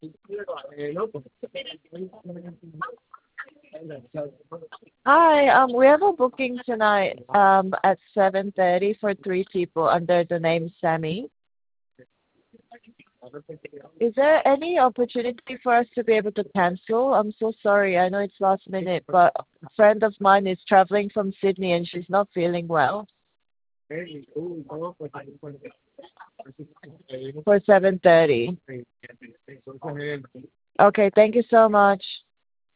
Hi, we have a booking tonight at 7:30 for three people under the name Sammy. Is there any opportunity for us to be able to cancel? I'm so sorry. I know it's last minute, but a friend of mine is traveling from Sydney and she's not feeling well. For 7:30. Okay, thank you so much.